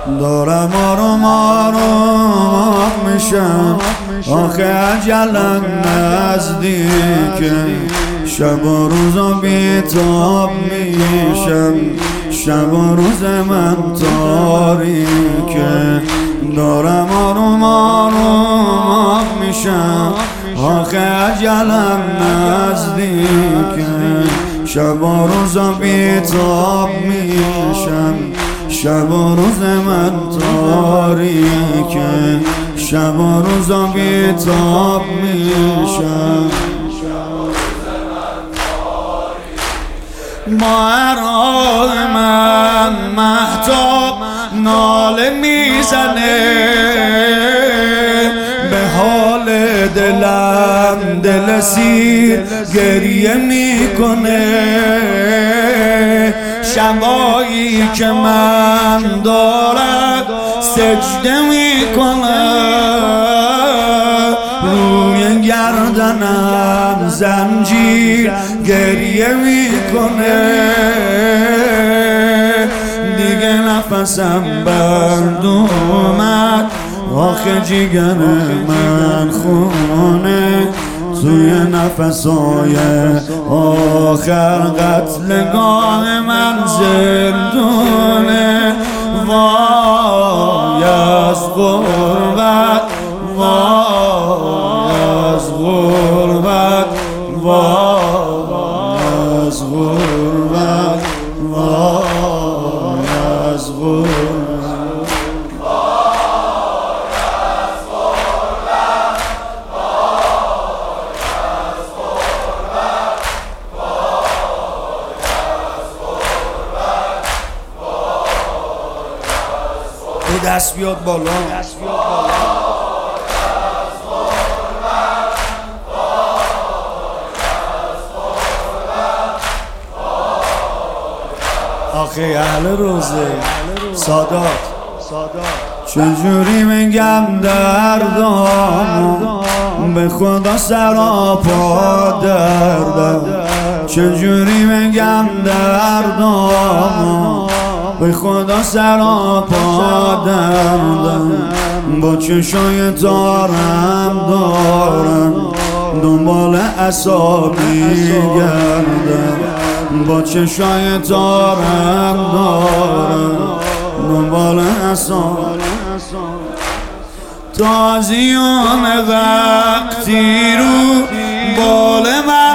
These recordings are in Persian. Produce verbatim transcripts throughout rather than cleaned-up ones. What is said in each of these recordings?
دارم آروم آروم میشم، آخه اجلم نزدیکه، شب و روزا بیتاب میشم، شب و روز من تاریکه. دارم آروم آروم میشم، آخه اجلم نزدیکه، شب و روزا بیتاب میشم، شب و روز من تاریکه، شب و روزا بیتاب میشم. ماهرهای من مهتاب ناله میزنه، به حال دلم دل سیر گریه میکنه. شبایی که من دارم سجده میکنه، روی گردنم زنجیر گریه میکنه. دیگه نفسم بند اومد، آخه جگر من خونه، توی نفسای آخر قتلگاه من زندونه. وای از غربت، وای از غربت، وای از غربت، وای از غربت. دست بیاد بالا، دست بیاد بالا. آخه اهل روزه سادات، چجوری میگم دردامو، به خدا سراپا دردم. چجوری میگم دردامو، به خدا سراپا دردم. با چشای تارم دارم دنبال عصابی گردم، با چشای تارم دارم دنبال عصابی. تازیان وقتی رو بال من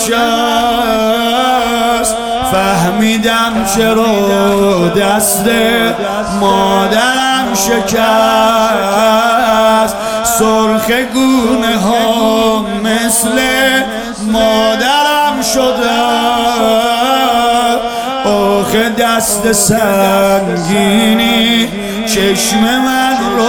نشست، فهمیدم چرا دست مادرم شکست. سرخ گونه ها مثل مادرم شده، آخه دست سنگینی چشم من رو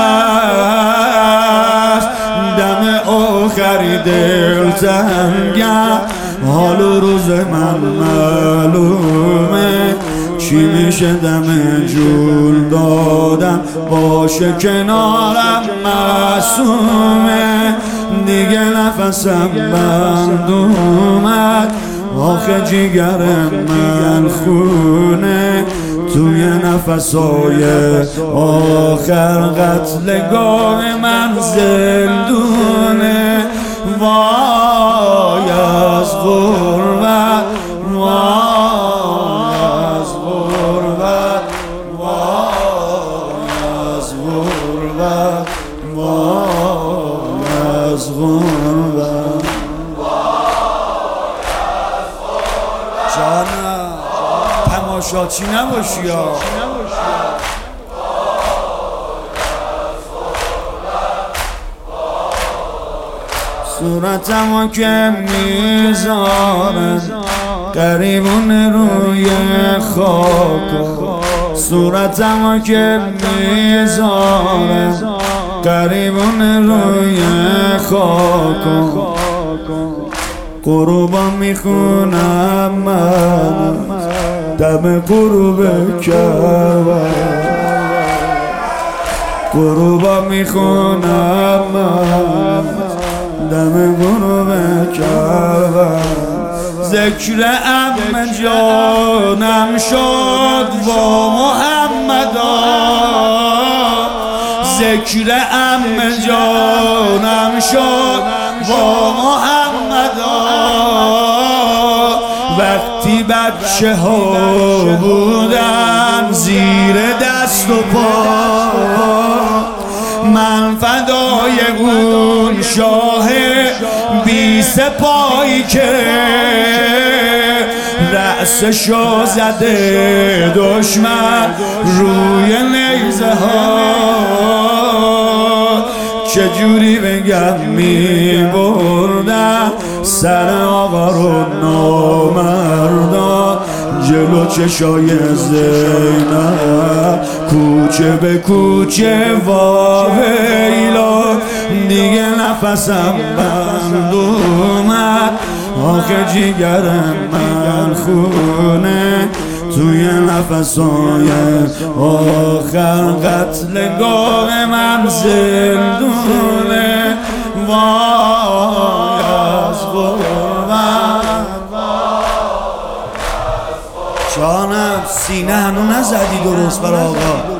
بست. دم آخری دل تنگم، حال و روز من معلومه، چی میشه دم جول دادم باشه کنارم معصومه. دیگه نفسم بند اومد، آخه جگر من خونه، توی نفسای آخر قتلگاه من زندونه. وای از غربت، وای از غربت، وای از غربت، وای از غربت. جانم تماشاچی نباشی یا صورتمو که میذارم قریبون روی خاک، صورتمو که میذارم قریبون روی خاک. غروبا میخونم من دم غروب کربلا، غروبا میخونم من دم غروب کربلا. ذکر عم جانم شد با محمدا، ذکر عم جانم شد با محمدا. وقتی بچه ها بودن زیر دست و پا، من فدای اون شاه بی سپاهی که رأسشو زده دشمن روی نیزه ها. چجوری بگم می بردن سر آقا رو نامردان جلو چشای زینب، کوچه به کوچه واویلا، دیگه نفسم بند اومد، آخه جیگرم من خونه توی نفسای آخر، قتلگاه من زندونه. وای از غربت جانم، سینه هنو نزدی درست بر آقا.